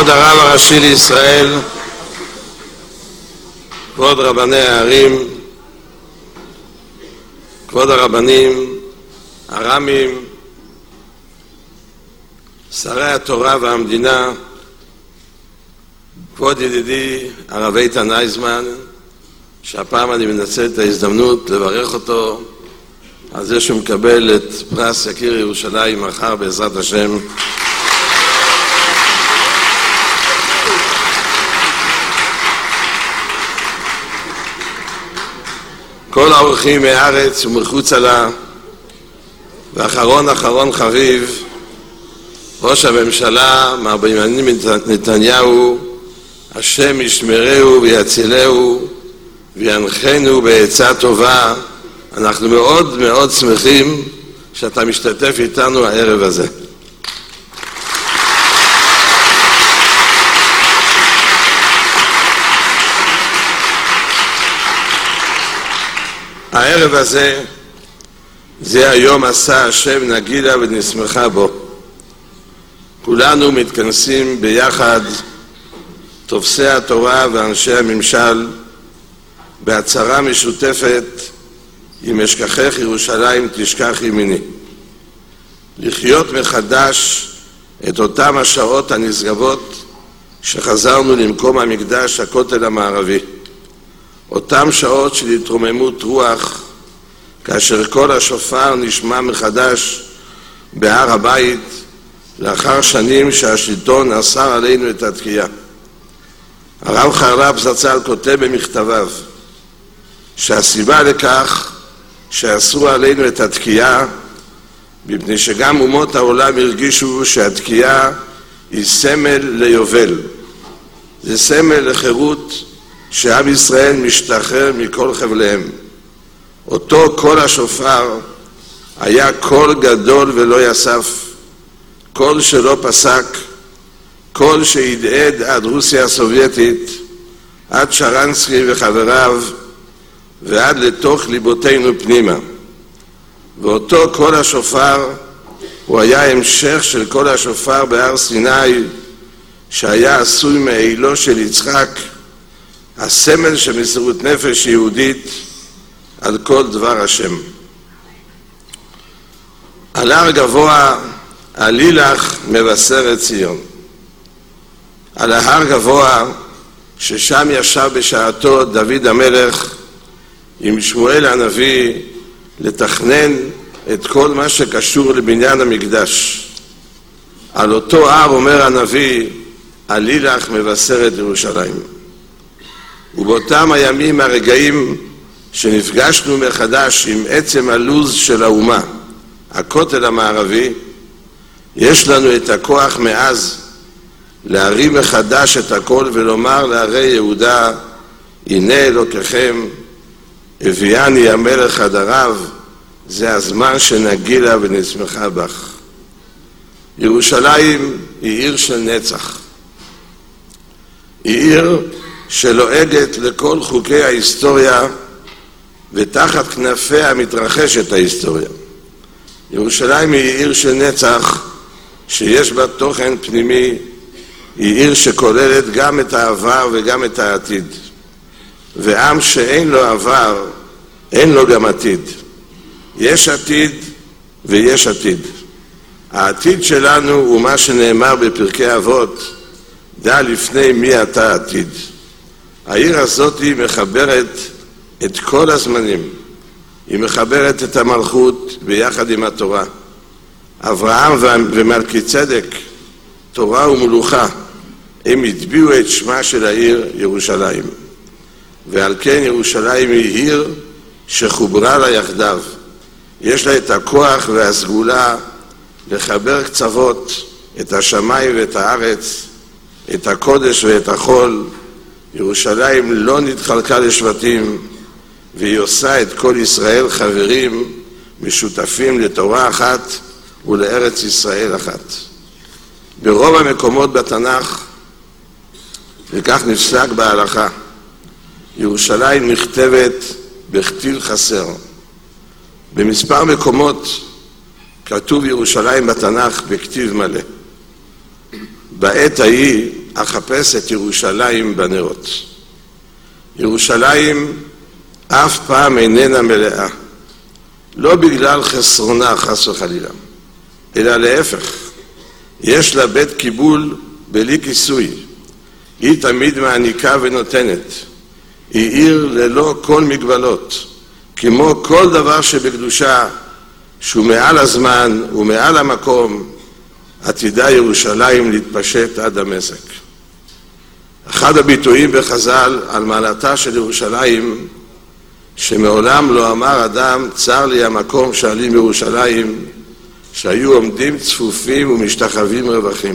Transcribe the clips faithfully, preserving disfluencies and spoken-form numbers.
כבוד הרב הראשי לישראל, כבוד רבני הערים, כבוד הרבנים, הרמים, שרי התורה והמדינה, כבוד ידידי הרב איתן אייזמן, שהפעם אני מנצל את ההזדמנות לברך אותו על זה שהוא מקבל את פרס יקיר ירושלים מחר בעזרת השם. כל האורחים מהארץ ומחוצה לה, ואחרון אחרון חביב, ראש הממשלה מר בנימין נתניהו, השם ישמרהו ויצילהו וינחנו בעצה טובה. אנחנו מאוד מאוד שמחים שאתה משתתף איתנו הערב הזה. הערב הזה זה היום עשה השם נגילה ונשמחה בו. כולנו מתכנסים ביחד, תופסי התורה ואנשי הממשל, בהצהרה משותפת, אם אשכחך ירושלים תשכח ימיני. לחיות מחדש את אותם השעות הנשגבות שחזרנו למקום המקדש, הכותל המערבי. אותם שעות של התרוממות רוח, כאשר כל השופר נשמע מחדש בהר הבית, לאחר שנים שהשלטון אסר עלינו את התקיעה. הרב חרל"פ זצ"ל כותב במכתביו שהסיבה לכך שאסרו עלינו את התקיעה, מפני שגם אומות העולם הרגישו שהתקיעה היא סמל ליובל. זה סמל לחירות, שעם ישראל משתחרר מכל חבליהם. אותו קול השופר היה קול גדול ולא יסף, קול שלא פסק, קול שהדהד עד רוסיה הסובייטית, עד שרנסקי וחבריו, ועד לתוך ליבותינו פנימה. ואותו קול השופר הוא היה המשך של קול השופר בהר סיני, שהיה עשוי מעילו של יצחק, הסמל של מסירות נפש יהודית על כל דבר השם. על הר גבוה עלי לך מבשרת ציון. על ההר גבוה ששם ישב בשעתו דוד המלך עם שמואל הנביא לתכנן את כל מה שקשור לבניין המקדש. על אותו הר אומר הנביא, עלי לך מבשרת ירושלים. ובאותם הימים הרגעים שנפגשנו מחדש עם עצם הלוז של האומה, הכותל המערבי, יש לנו את הכוח מאז להרים מחדש את הכל ולומר לערי יהודה, הנה אלוקיכם, הביאני המלך חדריו, זה הזמן שנגילה ונשמחה בך. ירושלים היא עיר של נצח. היא עיר שלועגת לכל חוקי ההיסטוריה ותחת כנפיה מתרחשת ההיסטוריה. ירושלים היא עיר של נצח שיש בה תוכן פנימי, היא עיר שכוללת גם את העבר וגם את העתיד. ועם שאין לו עבר, אין לו גם עתיד. יש עתיד ויש עתיד. העתיד שלנו הוא מה שנאמר בפרקי אבות, דע לפני מי אתה עתיד. העיר הזאת היא מחברת את כל הזמנים. היא מחברת את המלכות ביחד עם התורה. אברהם ומלכי צדק, תורה ומלוכה, הם הטביעו את שמה של העיר ירושלים. ועל כן ירושלים היא עיר שחוברה לה יחדיו. יש לה את הכוח והסגולה לחבר קצוות, את השמיים ואת הארץ, את הקודש ואת החול. ירושלים לא נתחלקה לשבטים, והיא עושה את כל ישראל חברים משותפים לתורה אחת ולארץ ישראל אחת. ברוב המקומות בתנ"ך, וכך נפסק בהלכה, ירושלים נכתבת בכתיב חסר. במספר מקומות כתוב ירושלים בתנ"ך בכתיב מלא. בעת ההיא אחפש את ירושלים בנרות. ירושלים אף פעם איננה מלאה, לא בגלל חסרונה חס וחלילה, אלא להפך, יש לה בית קיבול בלי כיסוי. היא תמיד מעניקה ונותנת. היא עיר ללא כל מגבלות, כמו כל דבר שבקדושה, שהוא מעל הזמן ומעל המקום, עתידה ירושלים להתפשט עד דמשק. אחד הביטויים בחז"ל על מעלתה של ירושלים, שמעולם לא אמר אדם, צר לי המקום שעלי מירושלים, שהיו עומדים צפופים ומשתחווים רווחים.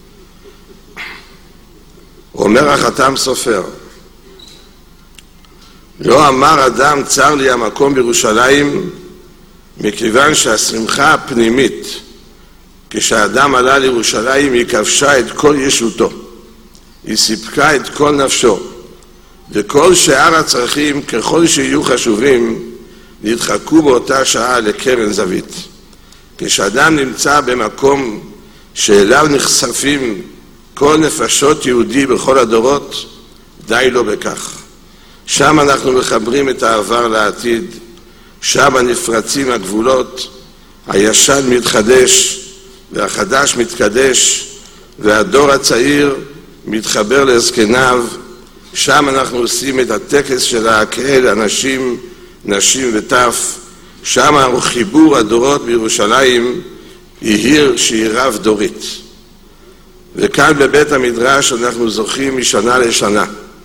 אומר החתם סופר, לא אמר אדם צר לי המקום בירושלים, מכיוון שהשמחה הפנימית כשאדם עלה לירושלים היא כבשה את כל ישותו, היא סיפקה את כל נפשו, וכל שאר הצרכים ככל שיהיו חשובים נדחקו באותה שעה לקרן זווית. כשאדם נמצא במקום שאליו נחשפים כל נפשות יהודי בכל הדורות, די לו בכך. שם אנחנו מחברים את העבר לעתיד, שם נפרצים הגבולות, הישן מתחדש והחדש מתקדש, והדור הצעיר מתחבר לזקניו. שם אנחנו עושים את הטקס של ההקהל, אנשים, נשים וטף. שם הוא חיבור הדורות בירושלים, היא עיר שהיא רב דורית. וכאן בבית המדרש אנחנו זוכים משנה לשנה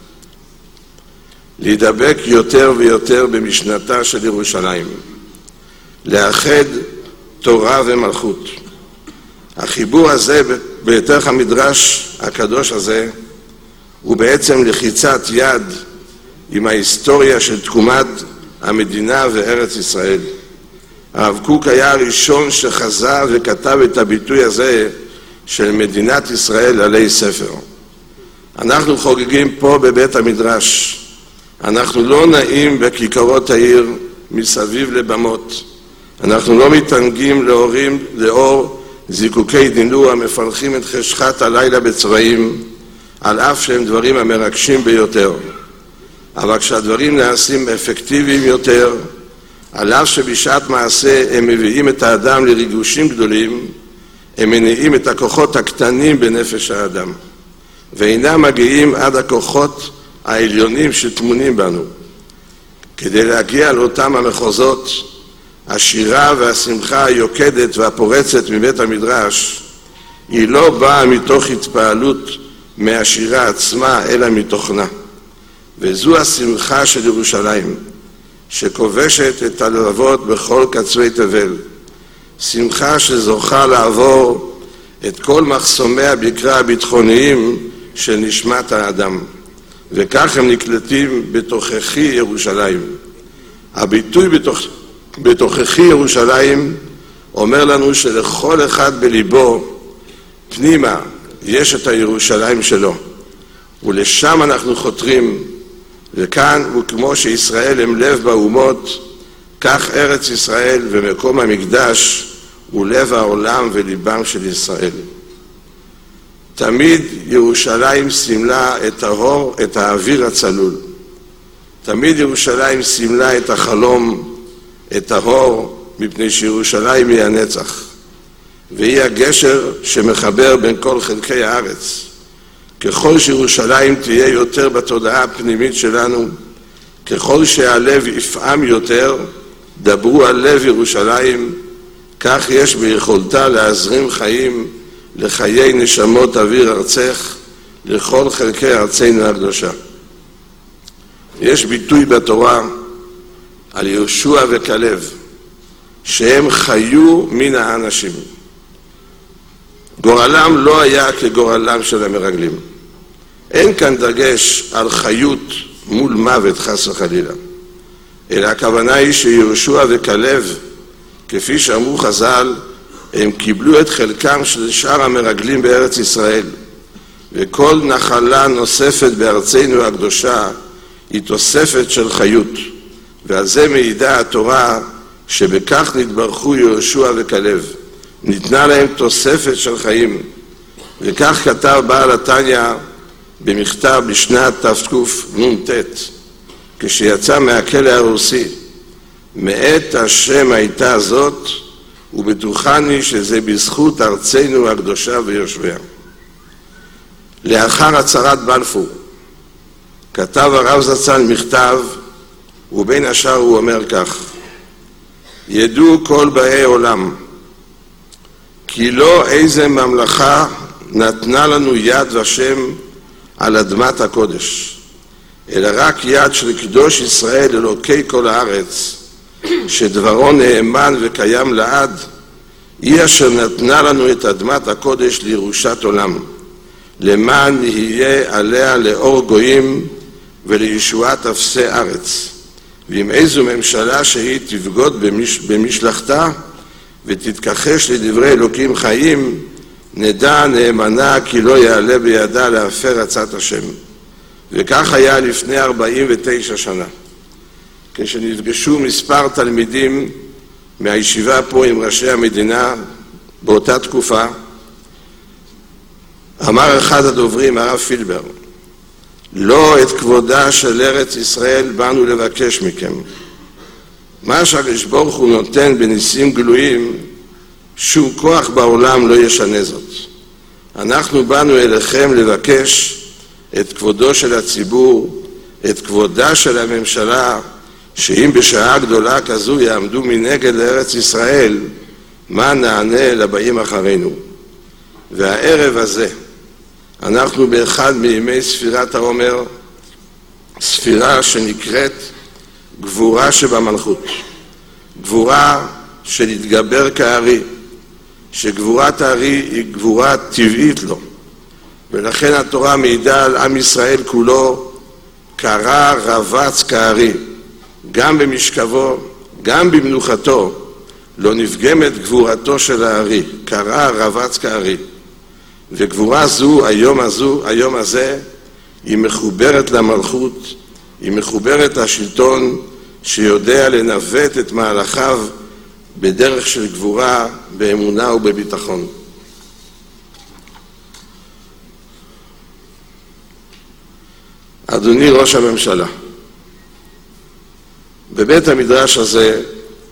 להידבק יותר ויותר במשנתה של ירושלים, לאחד תורה ומלכות. החיבור הזה בתוך המדרש הקדוש הזה הוא בעצם לחיצת יד עם ההיסטוריה של תקומת המדינה וארץ ישראל. הרב קוק היה הראשון שחזה וכתב את הביטוי הזה של מדינת ישראל עלי ספר. אנחנו חוגגים פה בבית המדרש, אנחנו לא נעים בכיכרות העיר מסביב לבמות, אנחנו לא מתענגים לאורים, לאור זיקוקי דינור המפלחים את חשכת הלילה בצבעים, על אף שהם דברים המרגשים ביותר. אבל כשהדברים נעשים אפקטיביים יותר, על אף שבשעת מעשה הם מביאים את האדם לריגושים גדולים, הם מניעים את הכוחות הקטנים בנפש האדם, ואינם מגיעים עד הכוחות העליונים שטמונים בנו. כדי להגיע לאותם המחוזות, השירה והשמחה היוקדת והפורצת מבית המדרש, היא לא באה מתוך התפעלות מהשירה עצמה, אלא מתוכנה. וזו השמחה של ירושלים, שכובשת את הלבבות בכל קצווי תבל. שמחה שזוכה לעבור את כל מחסומי הבקרה הביטחוניים של נשמת האדם. וכך הם נקלטים בתוככי ירושלים. הביטוי בתוך, בתוככי ירושלים אומר לנו שלכל אחד בליבו פנימה יש את הירושלים שלו, ולשם אנחנו חותרים. וכאן הוא כמו שישראל הם לב באומות, כך ארץ ישראל ומקום המקדש הוא לב העולם וליבם של ישראל. תמיד ירושלים סימלה את האור, את האוויר הצלול. תמיד ירושלים סימלה את החלום, את האור, מפני שירושלים היא הנצח. והיא הגשר שמחבר בין כל חלקי הארץ. ככל שירושלים תהיה יותר בתודעה הפנימית שלנו, ככל שהלב יפעם יותר, דברו על לב ירושלים, כך יש ביכולתה להזרים חיים לחיי נשמות אוויר ארצך, לכל חלקי ארצנו הקדושה. יש ביטוי בתורה על יהושע וכלב, שהם חיו מן האנשים. גורלם לא היה כגורלם של המרגלים. אין כאן דגש על חיות מול מוות חס וחלילה, אלא הכוונה היא שיהושע וכלב, כפי שאמרו חז"ל, הם קיבלו את חלקם של שאר המרגלים בארץ ישראל, וכל נחלה נוספת בארצנו הקדושה היא תוספת של חיות, ועל זה מעידה התורה שבכך נתברכו יהושע וכלב, ניתנה להם תוספת של חיים, וכך כתב בעל התניא במכתב בשנת תקנ"ט, כשיצא מהכלא הרוסי: מאת השם הייתה זאת, ובטוחני שזה בזכות ארצנו הקדושה ויושביה. לאחר הצהרת בלפור כתב הרב זצ"ל מכתב, ובין השאר הוא אומר כך: ידעו כל באי עולם כי לא איזה ממלכה נתנה לנו יד ושם על אדמת הקודש, אלא רק יד של קדוש ישראל אלוקי כל הארץ, שדברו נאמן וקיים לעד, היא אשר נתנה לנו את אדמת הקודש לירושת עולם, למען יהיה עליה לאור גויים ולישועת אפסי ארץ. ואם איזו ממשלה שהיא תבגוד במש... במשלחתה ותתכחש לדברי אלוקים חיים, נדע נאמנה כי לא יעלה בידה להפר עצת השם. וכך היה לפני ארבעים ותשע שנה, כשנפגשו מספר תלמידים מהישיבה פה עם ראשי המדינה באותה תקופה. אמר אחד הדוברים, הרב פילבר: לא את כבודה של ארץ ישראל באנו לבקש מכם. מה שהקדוש ברוך הוא נותן בניסים גלויים, שום כוח בעולם לא ישנה זאת. אנחנו באנו אליכם לבקש את כבודו של הציבור, את כבודה של הממשלה, שאם בשעה גדולה כזו יעמדו מנגד לארץ ישראל, מה נענה לבאים אחרינו? והערב הזה אנחנו באחד מימי ספירת העומר, ספירה שנקראת גבורה שבמלכות, גבורה של התגבר כארי, שגבורת הארי היא גבורה טבעית לו, ולכן התורה מעידה על עם ישראל כולו: קרא רבץ כארי, גם במשכבו, גם במנוחתו, לא נפגמת גבורתו של הארי, קרא רבץ כארי. וגבורה זו, היום הזו, היום הזה, היא מחוברת למלכות, היא מחוברת לשלטון שיודע לנווט את מהלכיו בדרך של גבורה, באמונה ובביטחון. אדוני ראש הממשלה, בבית המדרש הזה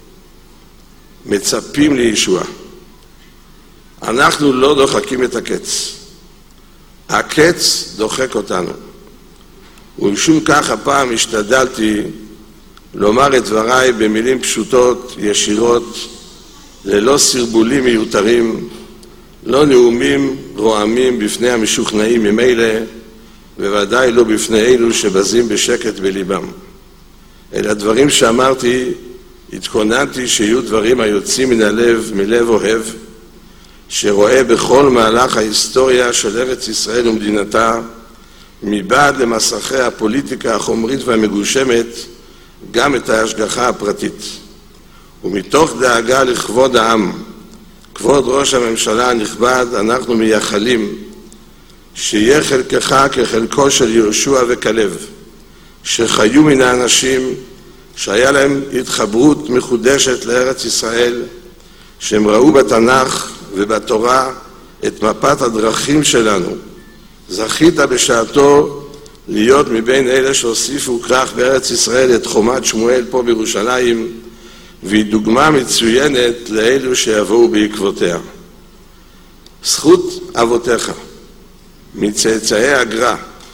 מצפים לישועה. אנחנו לא דוחקים את הקץ, הקץ דוחק אותנו. ומשום כך הפעם השתדלתי לומר את דבריי במילים פשוטות, ישירות, ללא סרבולים מיותרים, לא נאומים רועמים בפני המשוכנעים ממילא, וודאי לא בפני אלו שבזים בשקט בליבם. אלה הדברים שאמרתי, התכוננתי שיהיו דברים היוצאים מן הלב, מלב אוהב, שרואה בכל מהלך ההיסטוריה של ארץ ישראל ומדינתה, מבעד למסכי הפוליטיקה החומרית והמגושמת, גם את ההשגחה הפרטית. ומתוך דאגה לכבוד העם, כבוד ראש הממשלה הנכבד, אנחנו מייחלים שיהיה חלקך כחלקו של יהושע וכלב, שחיו מן האנשים שהיה להם התחברות מחודשת לארץ ישראל, שהם ראו בתנ"ך ובתורה את מפת הדרכים שלנו. זכית בשעתו להיות מבין אלה שהוסיפו כרך בארץ ישראל את חומת שמואל פה בירושלים, והיא דוגמה מצוינת לאלו שיבואו בעקבותיה. זכות אבותיך מצאצאי הגר"א,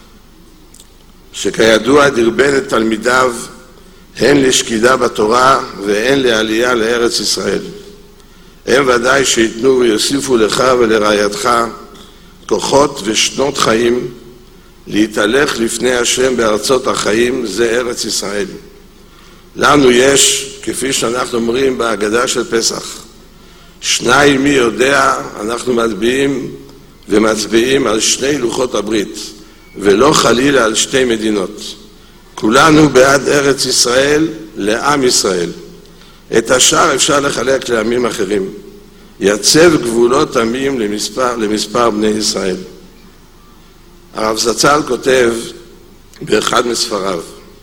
שכידוע דרבן את תלמידיו הן לשקידה בתורה והן לעלייה לארץ ישראל. הם ודאי שיתנו ויוסיפו לך ולרעייתך כוחות ושנות חיים להתהלך לפני השם בארצות החיים, זה ארץ ישראל. לנו יש, כפי שאנחנו אומרים בהגדה של פסח, שניים מי יודע, אנחנו מצביעים ומצביעים על שני לוחות הברית, ולא חלילה על שתי מדינות. כולנו בעד ארץ ישראל לעם ישראל. את השאר אפשר לחלק לעמים אחרים. יצב גבולות עמים למספר, למספר בני ישראל. הרב זצ"ל כותב באחד מספריו: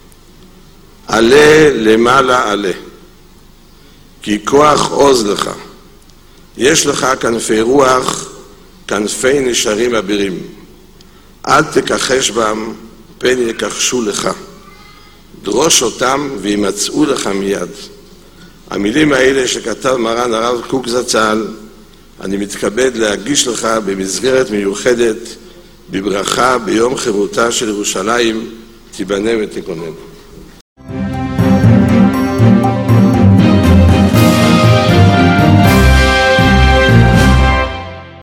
עלה למעלה עלה, כי כוח עוז לך. יש לך כנפי רוח כנפי נשרים אבירים. אל תכחש בם, פן יכחשו לך. דרוש אותם וימצאו לך מיד. המילים האלה שכתב מרן הרב קוק זצ"ל, אני מתכבד להגיש לך במסגרת מיוחדת בברכה ביום חירותה של ירושלים, תיבנה ותיכונן.